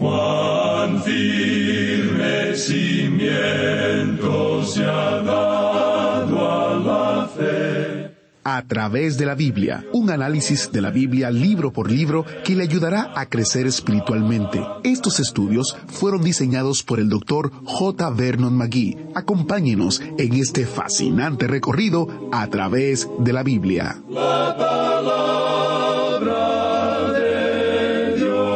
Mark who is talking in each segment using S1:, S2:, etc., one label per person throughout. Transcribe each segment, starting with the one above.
S1: Cuán firme cimiento se ha dado a la fe.
S2: A través de la Biblia, un análisis de la Biblia libro por libro que le ayudará a crecer espiritualmente. Estos estudios fueron diseñados por el Dr. J. Vernon McGee. Acompáñenos en este fascinante recorrido a través de la Biblia.
S1: La palabra de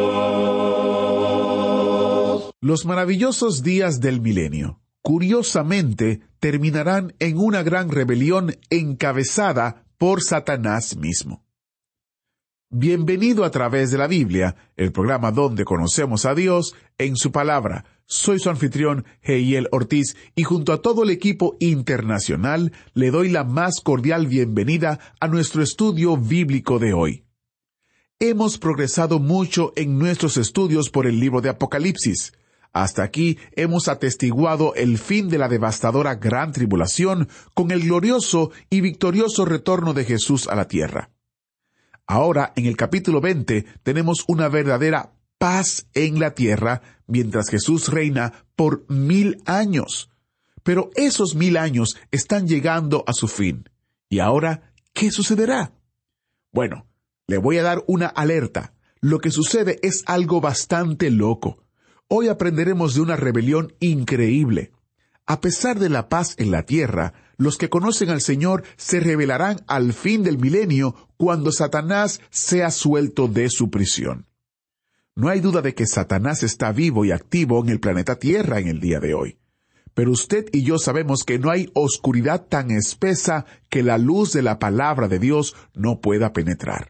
S1: Dios.
S2: Los maravillosos días del milenio, curiosamente, terminarán en una gran rebelión encabezada por Satanás mismo. Bienvenido a través de la Biblia, el programa donde conocemos a Dios en su palabra. Soy su anfitrión, Heiel Ortiz, y junto a todo el equipo internacional, le doy la más cordial bienvenida a nuestro estudio bíblico de hoy. Hemos progresado mucho en nuestros estudios por el libro de Apocalipsis. Hasta aquí hemos atestiguado el fin de la devastadora gran tribulación con el glorioso y victorioso retorno de Jesús a la tierra. Ahora, en el capítulo 20, tenemos una verdadera paz en la tierra mientras Jesús reina por 1000 años. Pero esos 1000 años están llegando a su fin. ¿Y ahora qué sucederá? Bueno, le voy a dar una alerta. Lo que sucede es algo bastante loco. Hoy aprenderemos de una rebelión increíble. A pesar de la paz en la tierra, los que conocen al Señor se rebelarán al fin del milenio cuando Satanás sea suelto de su prisión. No hay duda de que Satanás está vivo y activo en el planeta Tierra en el día de hoy. Pero usted y yo sabemos que no hay oscuridad tan espesa que la luz de la palabra de Dios no pueda penetrar.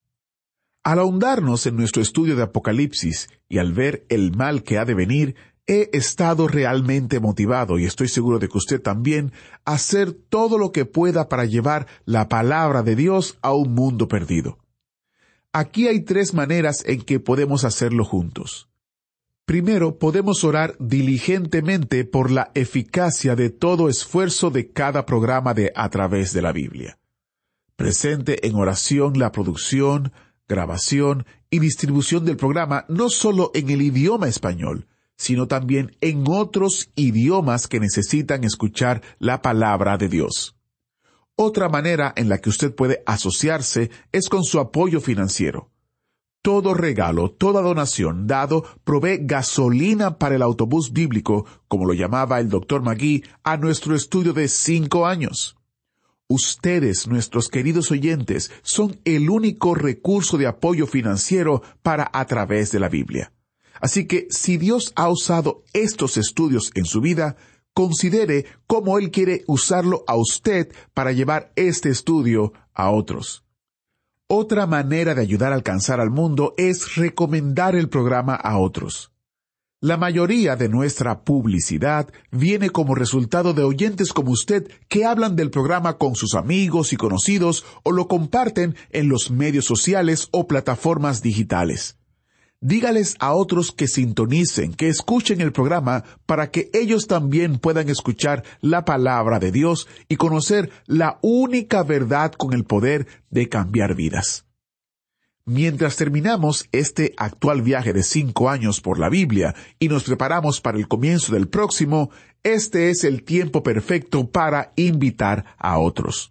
S2: Al ahondarnos en nuestro estudio de Apocalipsis y al ver el mal que ha de venir, he estado realmente motivado, y estoy seguro de que usted también, a hacer todo lo que pueda para llevar la palabra de Dios a un mundo perdido. Aquí hay 3 maneras en que podemos hacerlo juntos. Primero, podemos orar diligentemente por la eficacia de todo esfuerzo de cada programa de A Través de la Biblia. Presente en oración la producción, grabación y distribución del programa no solo en el idioma español, sino también en otros idiomas que necesitan escuchar la palabra de Dios. Otra manera en la que usted puede asociarse es con su apoyo financiero. Todo regalo, toda donación dado provee gasolina para el autobús bíblico, como lo llamaba el Dr. McGee, a nuestro estudio de 5 años. Ustedes, nuestros queridos oyentes, son el único recurso de apoyo financiero para A Través de la Biblia. Así que, si Dios ha usado estos estudios en su vida, considere cómo Él quiere usarlo a usted para llevar este estudio a otros. Otra manera de ayudar a alcanzar al mundo es recomendar el programa a otros. La mayoría de nuestra publicidad viene como resultado de oyentes como usted que hablan del programa con sus amigos y conocidos o lo comparten en los medios sociales o plataformas digitales. Dígales a otros que sintonicen, que escuchen el programa para que ellos también puedan escuchar la palabra de Dios y conocer la única verdad con el poder de cambiar vidas. Mientras terminamos este actual viaje de 5 años por la Biblia y nos preparamos para el comienzo del próximo, este es el tiempo perfecto para invitar a otros.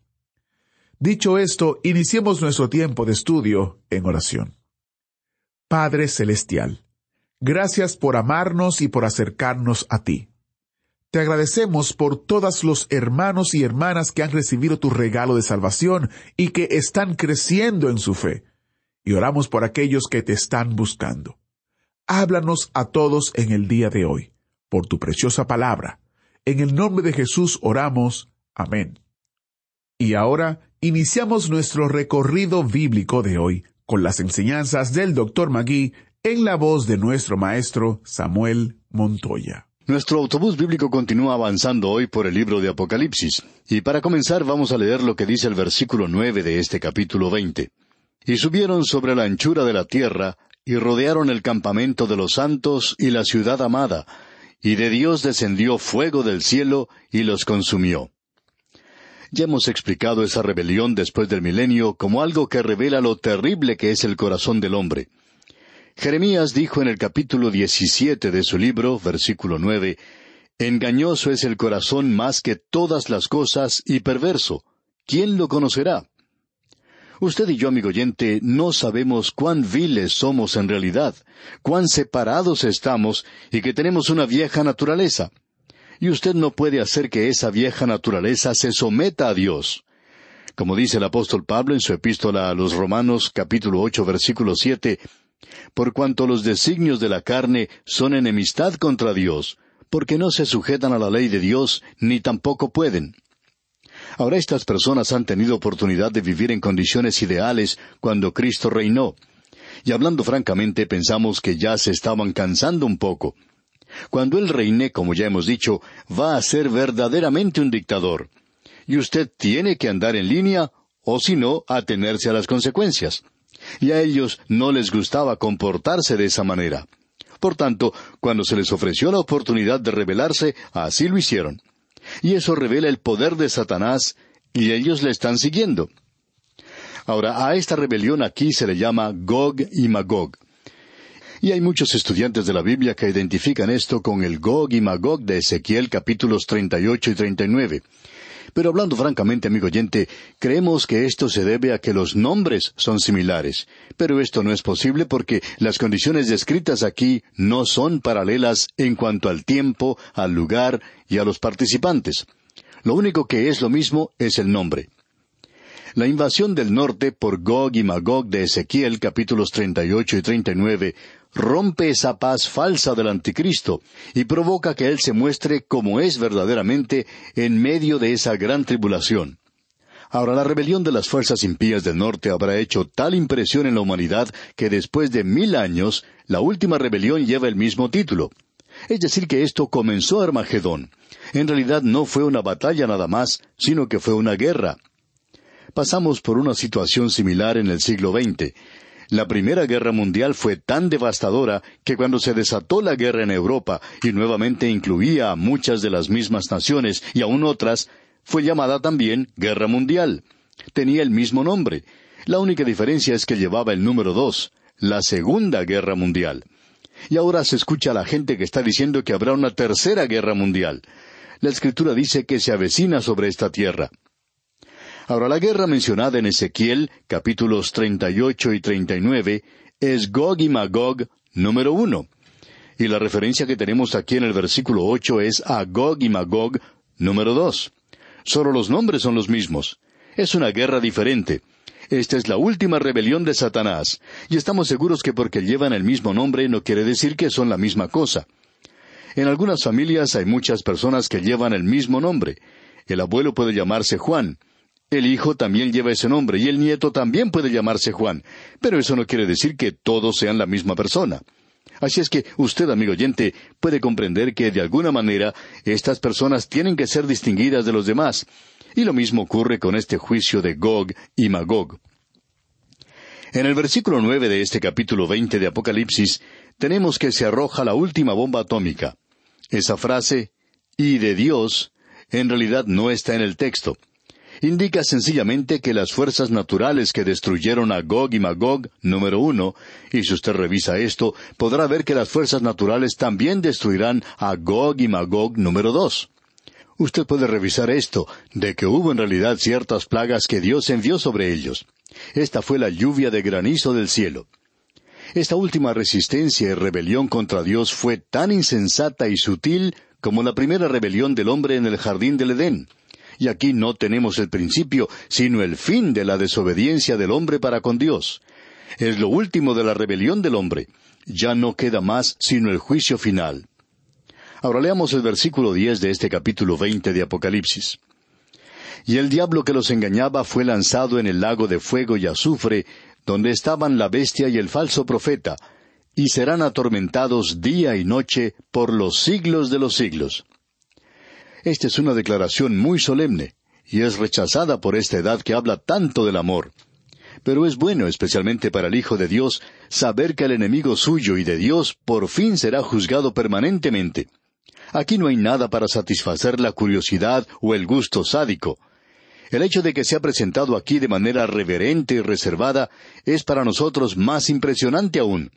S2: Dicho esto, iniciemos nuestro tiempo de estudio en oración. Padre Celestial, gracias por amarnos y por acercarnos a ti. Te agradecemos por todos los hermanos y hermanas que han recibido tu regalo de salvación y que están creciendo en su fe. Y oramos por aquellos que te están buscando. Háblanos a todos en el día de hoy, por tu preciosa palabra. En el nombre de Jesús oramos. Amén. Y ahora iniciamos nuestro recorrido bíblico de hoy con las enseñanzas del Dr. McGee en la voz de nuestro maestro Samuel Montoya.
S3: Nuestro autobús bíblico continúa avanzando hoy por el libro de Apocalipsis. Y para comenzar vamos a leer lo que dice el versículo 9 de este capítulo 20. Y subieron sobre la anchura de la tierra, y rodearon el campamento de los santos y la ciudad amada, y de Dios descendió fuego del cielo, y los consumió. Ya hemos explicado esa rebelión después del milenio como algo que revela lo terrible que es el corazón del hombre. Jeremías dijo en el capítulo 17 de su libro, versículo 9, «Engañoso es el corazón más que todas las cosas y perverso. ¿Quién lo conocerá?» Usted y yo, amigo oyente, no sabemos cuán viles somos en realidad, cuán separados estamos y que tenemos una vieja naturaleza. Y usted no puede hacer que esa vieja naturaleza se someta a Dios. Como dice el apóstol Pablo en su epístola a los Romanos, capítulo 8, versículo 7, «Por cuanto los designios de la carne son enemistad contra Dios, porque no se sujetan a la ley de Dios, ni tampoco pueden». Ahora estas personas han tenido oportunidad de vivir en condiciones ideales cuando Cristo reinó. Y hablando francamente, pensamos que ya se estaban cansando un poco. Cuando Él reine, como ya hemos dicho, va a ser verdaderamente un dictador. Y usted tiene que andar en línea, o si no, atenerse a las consecuencias. Y a ellos no les gustaba comportarse de esa manera. Por tanto, cuando se les ofreció la oportunidad de rebelarse, así lo hicieron. Y eso revela el poder de Satanás, y ellos le están siguiendo. Ahora, a esta rebelión aquí se le llama Gog y Magog. Y hay muchos estudiantes de la Biblia que identifican esto con el Gog y Magog de Ezequiel capítulos 38 y 39. Pero hablando francamente, amigo oyente, creemos que esto se debe a que los nombres son similares. Pero esto no es posible porque las condiciones descritas aquí no son paralelas en cuanto al tiempo, al lugar y a los participantes. Lo único que es lo mismo es el nombre. La invasión del norte por Gog y Magog de Ezequiel capítulos 38 y 39 rompe esa paz falsa del anticristo y provoca que él se muestre como es verdaderamente en medio de esa gran tribulación. Ahora, la rebelión de las fuerzas impías del norte habrá hecho tal impresión en la humanidad que después de 1000 años, la última rebelión lleva el mismo título. Es decir, que esto comenzó Armagedón. En realidad no fue una batalla nada más, sino que fue una guerra. Pasamos por una situación similar en el siglo XX. La Primera Guerra Mundial fue tan devastadora que cuando se desató la guerra en Europa, y nuevamente incluía a muchas de las mismas naciones y aún otras, fue llamada también Guerra Mundial. Tenía el mismo nombre. La única diferencia es que llevaba el número 2, la Segunda Guerra Mundial. Y ahora se escucha a la gente que está diciendo que habrá una Tercera Guerra Mundial. La Escritura dice que se avecina sobre esta tierra. Ahora, la guerra mencionada en Ezequiel, capítulos 38 y 39, es Gog y Magog número 1. Y la referencia que tenemos aquí en el versículo 8 es a Gog y Magog número 2. Solo los nombres son los mismos. Es una guerra diferente. Esta es la última rebelión de Satanás, y estamos seguros que porque llevan el mismo nombre no quiere decir que son la misma cosa. En algunas familias hay muchas personas que llevan el mismo nombre. El abuelo puede llamarse Juan. El hijo también lleva ese nombre y el nieto también puede llamarse Juan, pero eso no quiere decir que todos sean la misma persona. Así es que usted, amigo oyente, puede comprender que de alguna manera estas personas tienen que ser distinguidas de los demás, y lo mismo ocurre con este juicio de Gog y Magog. En el versículo 9 de este capítulo 20 de Apocalipsis, tenemos que se arroja la última bomba atómica. Esa frase, «y de Dios», en realidad no está en el texto. Indica sencillamente que las fuerzas naturales que destruyeron a Gog y Magog, número 1, y si usted revisa esto, podrá ver que las fuerzas naturales también destruirán a Gog y Magog, número 2. Usted puede revisar esto, de que hubo en realidad ciertas plagas que Dios envió sobre ellos. Esta fue la lluvia de granizo del cielo. Esta última resistencia y rebelión contra Dios fue tan insensata y sutil como la primera rebelión del hombre en el jardín del Edén. Y aquí no tenemos el principio, sino el fin de la desobediencia del hombre para con Dios. Es lo último de la rebelión del hombre. Ya no queda más sino el juicio final. Ahora leamos el versículo 10 de este capítulo 20 de Apocalipsis. Y el diablo que los engañaba fue lanzado en el lago de fuego y azufre, donde estaban la bestia y el falso profeta, y serán atormentados día y noche por los siglos de los siglos. Esta es una declaración muy solemne, y es rechazada por esta edad que habla tanto del amor. Pero es bueno, especialmente para el Hijo de Dios, saber que el enemigo suyo y de Dios por fin será juzgado permanentemente. Aquí no hay nada para satisfacer la curiosidad o el gusto sádico. El hecho de que sea presentado aquí de manera reverente y reservada es para nosotros más impresionante aún.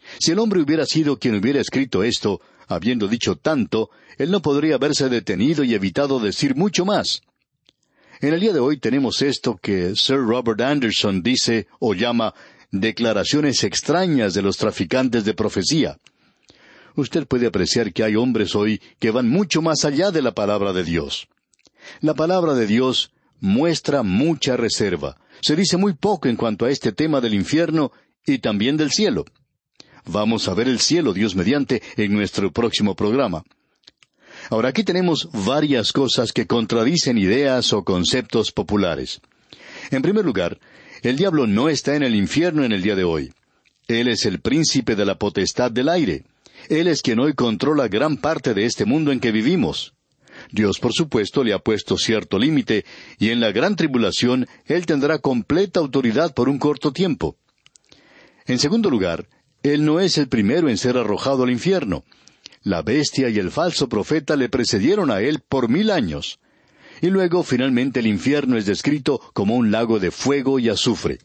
S3: Si el hombre hubiera sido quien hubiera escrito esto, habiendo dicho tanto, él no podría haberse detenido y evitado decir mucho más. En el día de hoy tenemos esto que Sir Robert Anderson dice o llama declaraciones extrañas de los traficantes de profecía. Usted puede apreciar que hay hombres hoy que van mucho más allá de la palabra de Dios. La palabra de Dios muestra mucha reserva. Se dice muy poco en cuanto a este tema del infierno y también del cielo. Vamos a ver el cielo, Dios mediante, en nuestro próximo programa. Ahora, aquí tenemos varias cosas que contradicen ideas o conceptos populares. En primer lugar, el diablo no está en el infierno en el día de hoy. Él es el príncipe de la potestad del aire. Él es quien hoy controla gran parte de este mundo en que vivimos. Dios, por supuesto, le ha puesto cierto límite, y en la gran tribulación Él tendrá completa autoridad por un corto tiempo. En segundo lugar, Él no es el primero en ser arrojado al infierno. La bestia y el falso profeta le precedieron a Él por 1000 años. Y luego, finalmente, el infierno es descrito como un lago de fuego y azufre.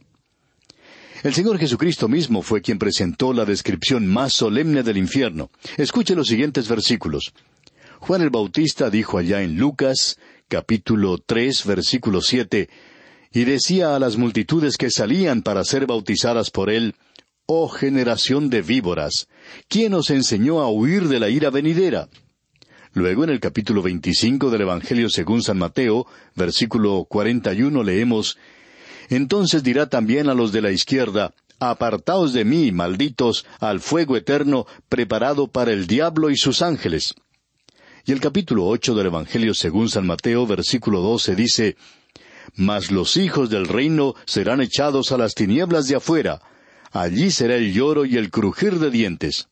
S3: El Señor Jesucristo mismo fue quien presentó la descripción más solemne del infierno. Escuche los siguientes versículos. Juan el Bautista dijo allá en Lucas, capítulo 3, versículo 7, y decía a las multitudes que salían para ser bautizadas por él, «Oh generación de víboras, ¿quién os enseñó a huir de la ira venidera?» Luego en el capítulo 25 del Evangelio según San Mateo, versículo 41, leemos, «Entonces dirá también a los de la izquierda, Apartaos de mí, malditos, al fuego eterno, preparado para el diablo y sus ángeles». Y el capítulo 8 del Evangelio según San Mateo, versículo 12, dice, «Mas los hijos del reino serán echados a las tinieblas de afuera. Allí será el lloro y el crujir de dientes».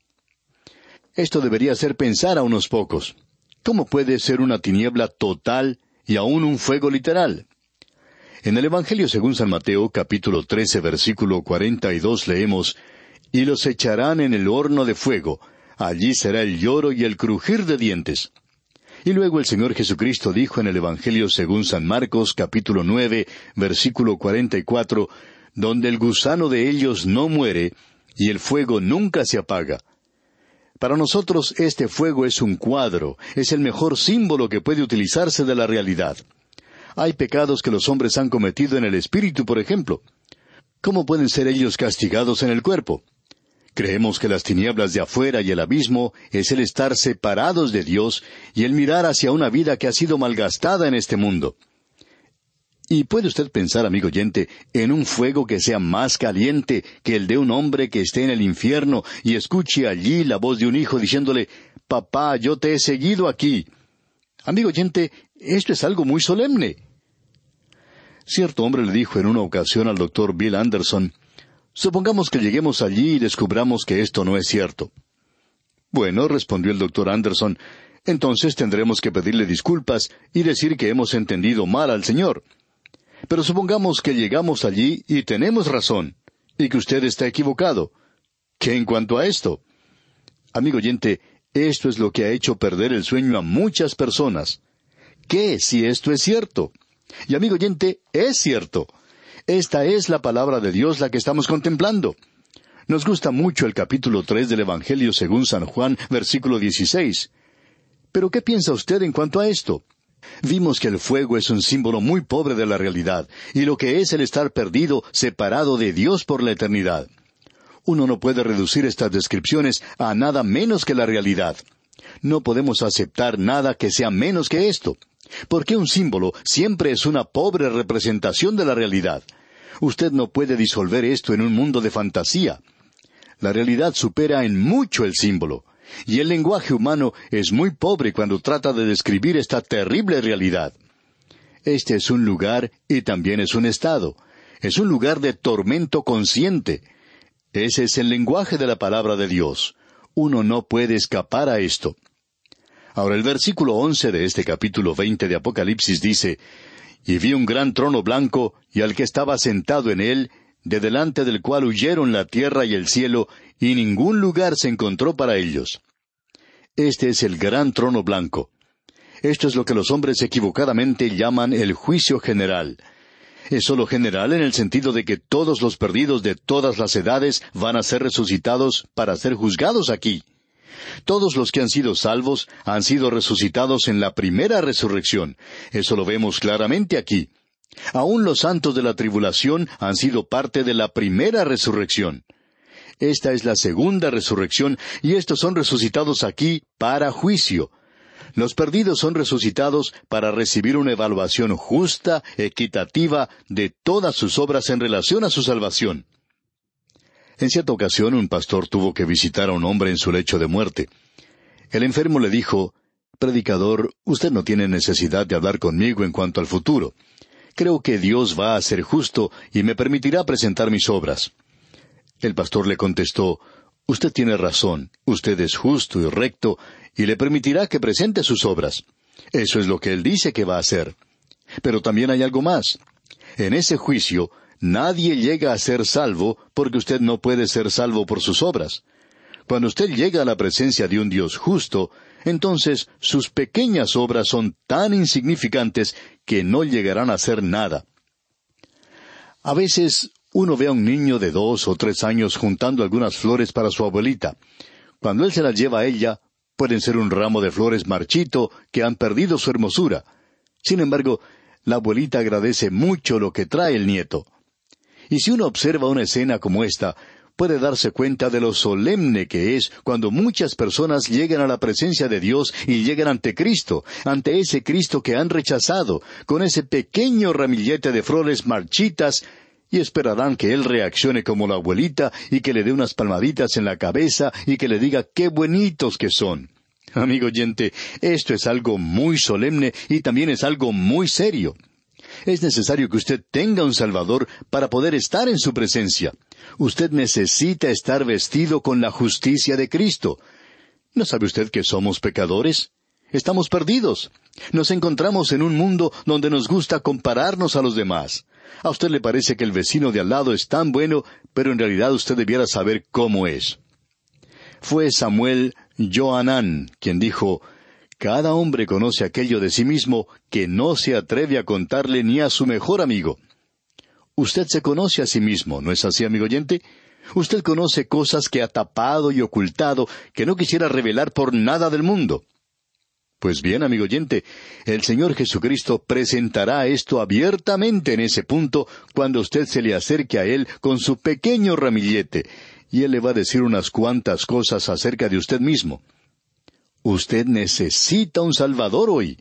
S3: Esto debería hacer pensar a unos pocos. ¿Cómo puede ser una tiniebla total y aún un fuego literal? En el Evangelio según San Mateo, capítulo 13, versículo 42, leemos, «Y los echarán en el horno de fuego. Allí será el lloro y el crujir de dientes». Y luego el Señor Jesucristo dijo en el Evangelio según San Marcos, capítulo 9, versículo 44, «Donde el gusano de ellos no muere, y el fuego nunca se apaga». Para nosotros este fuego es un cuadro, es el mejor símbolo que puede utilizarse de la realidad. Hay pecados que los hombres han cometido en el espíritu, por ejemplo. ¿Cómo pueden ser ellos castigados en el cuerpo? Creemos que las tinieblas de afuera y el abismo es el estar separados de Dios y el mirar hacia una vida que ha sido malgastada en este mundo. ¿Y puede usted pensar, amigo oyente, en un fuego que sea más caliente que el de un hombre que esté en el infierno y escuche allí la voz de un hijo diciéndole, «Papá, yo te he seguido aquí»? Amigo oyente, esto es algo muy solemne. Cierto hombre le dijo en una ocasión al doctor Bill Anderson, «Supongamos que lleguemos allí y descubramos que esto no es cierto». «Bueno», respondió el doctor Anderson, «entonces tendremos que pedirle disculpas y decir que hemos entendido mal al Señor. Pero supongamos que llegamos allí y tenemos razón, y que usted está equivocado. ¿Qué en cuanto a esto?» Amigo oyente, esto es lo que ha hecho perder el sueño a muchas personas. ¿Qué si esto es cierto? Y amigo oyente, es cierto. Esta es la palabra de Dios la que estamos contemplando. Nos gusta mucho el capítulo 3 del Evangelio según San Juan, versículo 16. Pero ¿qué piensa usted en cuanto a esto? Vimos que el fuego es un símbolo muy pobre de la realidad, y lo que es el estar perdido, separado de Dios por la eternidad. Uno no puede reducir estas descripciones a nada menos que la realidad. No podemos aceptar nada que sea menos que esto, porque un símbolo siempre es una pobre representación de la realidad. Usted no puede disolver esto en un mundo de fantasía. La realidad supera en mucho el símbolo, y el lenguaje humano es muy pobre cuando trata de describir esta terrible realidad. Este es un lugar y también es un estado. Es un lugar de tormento consciente. Ese es el lenguaje de la palabra de Dios. Uno no puede escapar a esto. Ahora el versículo 11 de este capítulo 20 de Apocalipsis dice, «Y vi un gran trono blanco, y al que estaba sentado en él, de delante del cual huyeron la tierra y el cielo, y ningún lugar se encontró para ellos». Este es el gran trono blanco. Esto es lo que los hombres equivocadamente llaman el juicio general. Es sólo general en el sentido de que todos los perdidos de todas las edades van a ser resucitados para ser juzgados aquí. Todos los que han sido salvos han sido resucitados en la primera resurrección. Eso lo vemos claramente aquí. Aún los santos de la tribulación han sido parte de la primera resurrección. Esta es la segunda resurrección, y estos son resucitados aquí para juicio. Los perdidos son resucitados para recibir una evaluación justa, equitativa, de todas sus obras en relación a su salvación. En cierta ocasión, un pastor tuvo que visitar a un hombre en su lecho de muerte. El enfermo le dijo: «Predicador, usted no tiene necesidad de hablar conmigo en cuanto al futuro. Creo que Dios va a ser justo y me permitirá presentar mis obras». El pastor le contestó: «Usted tiene razón, usted es justo y recto, y le permitirá que presente sus obras. Eso es lo que Él dice que va a hacer. Pero también hay algo más. En ese juicio, nadie llega a ser salvo porque usted no puede ser salvo por sus obras. Cuando usted llega a la presencia de un Dios justo, entonces sus pequeñas obras son tan insignificantes que no llegarán a ser nada». A veces uno ve a un niño de 2 o 3 años juntando algunas flores para su abuelita. Cuando él se las lleva a ella, pueden ser un ramo de flores marchito que han perdido su hermosura. Sin embargo, la abuelita agradece mucho lo que trae el nieto. Y si uno observa una escena como esta, puede darse cuenta de lo solemne que es cuando muchas personas llegan a la presencia de Dios y llegan ante Cristo, ante ese Cristo que han rechazado, con ese pequeño ramillete de flores marchitas, y esperarán que Él reaccione como la abuelita y que le dé unas palmaditas en la cabeza y que le diga qué bonitos que son. Amigo oyente, esto es algo muy solemne y también es algo muy serio. Es necesario que usted tenga un Salvador para poder estar en su presencia. Usted necesita estar vestido con la justicia de Cristo. ¿No sabe usted que somos pecadores? Estamos perdidos. Nos encontramos en un mundo donde nos gusta compararnos a los demás. A usted le parece que el vecino de al lado es tan bueno, pero en realidad usted debiera saber cómo es. Fue Samuel Johanán quien dijo: «Cada hombre conoce aquello de sí mismo que no se atreve a contarle ni a su mejor amigo». Usted se conoce a sí mismo, ¿no es así, amigo oyente? Usted conoce cosas que ha tapado y ocultado, que no quisiera revelar por nada del mundo. Pues bien, amigo oyente, el Señor Jesucristo presentará esto abiertamente en ese punto cuando usted se le acerque a Él con su pequeño ramillete, y Él le va a decir unas cuantas cosas acerca de usted mismo. Usted necesita un Salvador hoy.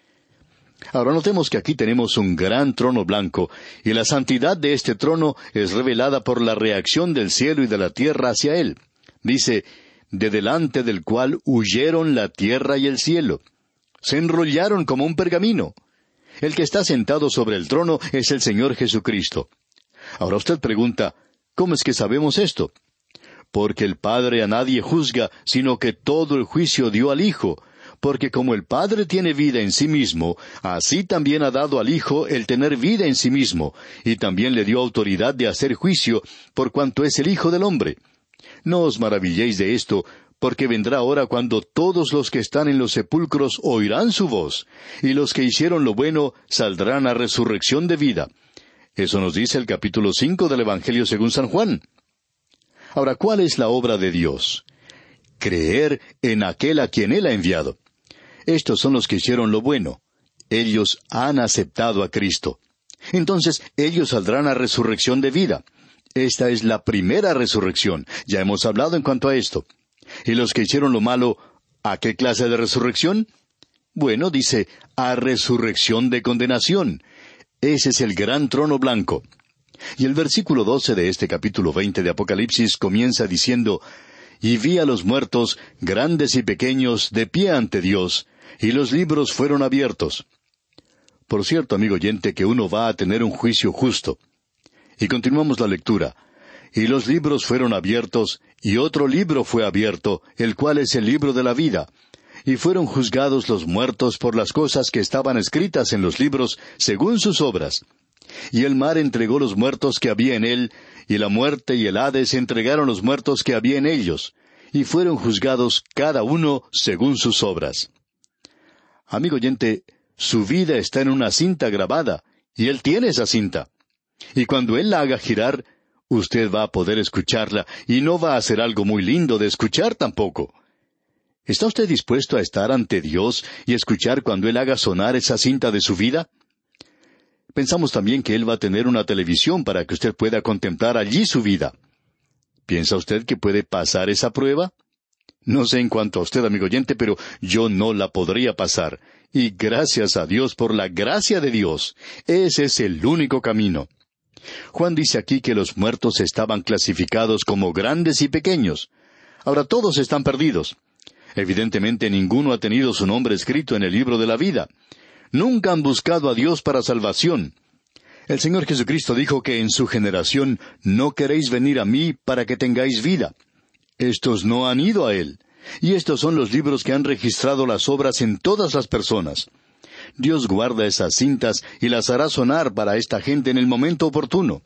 S3: Ahora notemos que aquí tenemos un gran trono blanco, y la santidad de este trono es revelada por la reacción del cielo y de la tierra hacia Él. Dice: «de delante del cual huyeron la tierra y el cielo». Se enrollaron como un pergamino. El que está sentado sobre el trono es el Señor Jesucristo. Ahora usted pregunta: ¿cómo es que sabemos esto? Porque el Padre a nadie juzga, sino que todo el juicio dio al Hijo. Porque como el Padre tiene vida en sí mismo, así también ha dado al Hijo el tener vida en sí mismo, y también le dio autoridad de hacer juicio, por cuanto es el Hijo del Hombre. No os maravilléis de esto, porque vendrá hora cuando todos los que están en los sepulcros oirán su voz, y los que hicieron lo bueno saldrán a resurrección de vida. Eso nos dice el capítulo 5 del Evangelio según San Juan. Ahora, ¿cuál es la obra de Dios? Creer en aquel a quien Él ha enviado. Estos son los que hicieron lo bueno. Ellos han aceptado a Cristo. Entonces, ellos saldrán a resurrección de vida. Esta es la primera resurrección. Ya hemos hablado en cuanto a esto. ¿Y los que hicieron lo malo, a qué clase de resurrección? Bueno, dice, a resurrección de condenación. Ese es el gran trono blanco. Y el versículo 12 de este capítulo 20 de Apocalipsis comienza diciendo: «Y vi a los muertos, grandes y pequeños, de pie ante Dios, y los libros fueron abiertos». Por cierto, amigo oyente, que uno va a tener un juicio justo. Y continuamos la lectura. «Y los libros fueron abiertos, y otro libro fue abierto, el cual es el libro de la vida. Y fueron juzgados los muertos por las cosas que estaban escritas en los libros, según sus obras. Y el mar entregó los muertos que había en él, y la muerte y el Hades entregaron los muertos que había en ellos, y fueron juzgados cada uno según sus obras». Amigo oyente, su vida está en una cinta grabada, y Él tiene esa cinta. Y cuando Él la haga girar, usted va a poder escucharla, y no va a ser algo muy lindo de escuchar tampoco. ¿Está usted dispuesto a estar ante Dios y escuchar cuando Él haga sonar esa cinta de su vida? Pensamos también que Él va a tener una televisión para que usted pueda contemplar allí su vida. ¿Piensa usted que puede pasar esa prueba? No sé en cuanto a usted, amigo oyente, pero yo no la podría pasar. Y gracias a Dios por la gracia de Dios. Ese es el único camino. Juan dice aquí que los muertos estaban clasificados como grandes y pequeños. Ahora todos están perdidos. Evidentemente ninguno ha tenido su nombre escrito en el libro de la vida. Nunca han buscado a Dios para salvación. El Señor Jesucristo dijo que en su generación no queréis venir a mí para que tengáis vida. Estos no han ido a Él. Y estos son los libros que han registrado las obras en todas las personas. Dios guarda esas cintas y las hará sonar para esta gente en el momento oportuno.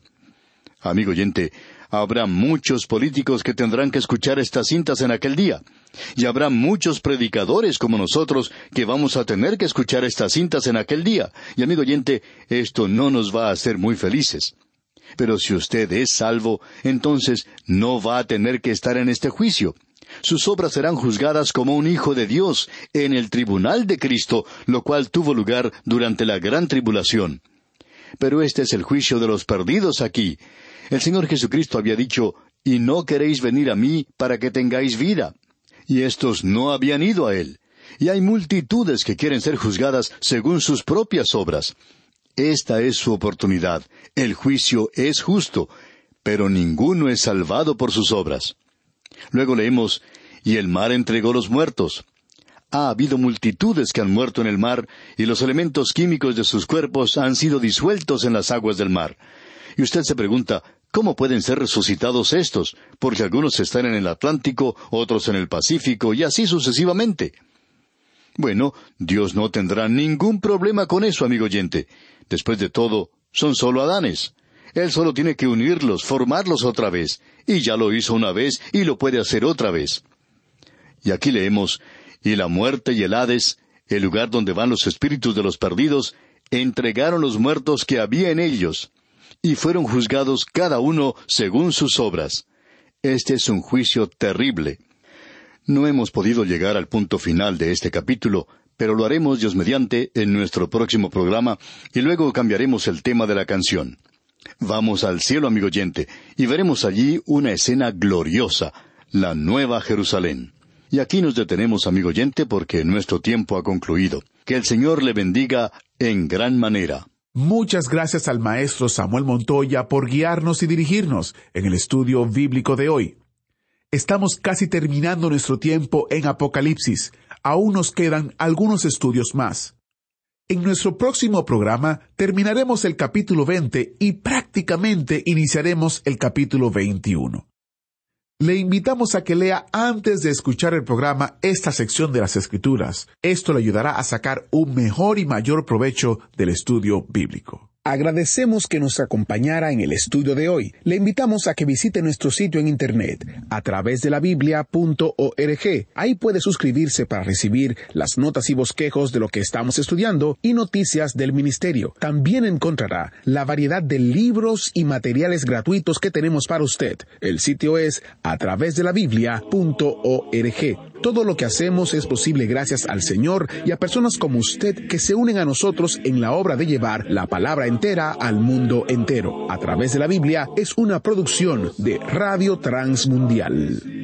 S3: Amigo oyente, habrá muchos políticos que tendrán que escuchar estas cintas en aquel día. Y habrá muchos predicadores como nosotros que vamos a tener que escuchar estas cintas en aquel día. Y amigo oyente, esto no nos va a hacer muy felices. Pero si usted es salvo, entonces no va a tener que estar en este juicio. Sus obras serán juzgadas como un hijo de Dios en el tribunal de Cristo, lo cual tuvo lugar durante la gran tribulación. Pero este es el juicio de los perdidos aquí. El Señor Jesucristo había dicho, «Y no queréis venir a mí para que tengáis vida». Y estos no habían ido a Él. Y hay multitudes que quieren ser juzgadas según sus propias obras. Esta es su oportunidad. El juicio es justo, pero ninguno es salvado por sus obras. Luego leemos, «Y el mar entregó los muertos». Ha habido multitudes que han muerto en el mar, y los elementos químicos de sus cuerpos han sido disueltos en las aguas del mar. Y usted se pregunta, ¿cómo pueden ser resucitados estos? Porque algunos están en el Atlántico, otros en el Pacífico, y así sucesivamente. Bueno, Dios no tendrá ningún problema con eso, amigo oyente. Después de todo, son solo Adanes. Él solo tiene que unirlos, formarlos otra vez. Y ya lo hizo una vez, y lo puede hacer otra vez. Y aquí leemos, «Y la muerte y el Hades, el lugar donde van los espíritus de los perdidos, entregaron los muertos que había en ellos, y fueron juzgados cada uno según sus obras». Este es un juicio terrible. No hemos podido llegar al punto final de este capítulo, pero lo haremos Dios mediante en nuestro próximo programa, y luego cambiaremos el tema de la canción. Vamos al cielo, amigo oyente, y veremos allí una escena gloriosa, la Nueva Jerusalén. Y aquí nos detenemos, amigo oyente, porque nuestro tiempo ha concluido. Que el Señor le bendiga en gran manera.
S2: Muchas gracias al maestro Samuel Montoya por guiarnos y dirigirnos en el estudio bíblico de hoy. Estamos casi terminando nuestro tiempo en Apocalipsis. Aún nos quedan algunos estudios más. En nuestro próximo programa terminaremos el capítulo 20 y prácticamente iniciaremos el capítulo 21. Le invitamos a que lea antes de escuchar el programa esta sección de las Escrituras. Esto le ayudará a sacar un mejor y mayor provecho del estudio bíblico.
S4: Agradecemos que nos acompañara en el estudio de hoy. Le invitamos a que visite nuestro sitio en internet, a través de la Biblia.org. Ahí puede suscribirse para recibir las notas y bosquejos de lo que estamos estudiando y noticias del ministerio. También encontrará la variedad de libros y materiales gratuitos que tenemos para usted. El sitio es a través de la Biblia.org. Todo lo que hacemos es posible gracias al Señor y a personas como usted que se unen a nosotros en la obra de llevar la palabra entera al mundo entero. A través de la Biblia es una producción de Radio Transmundial.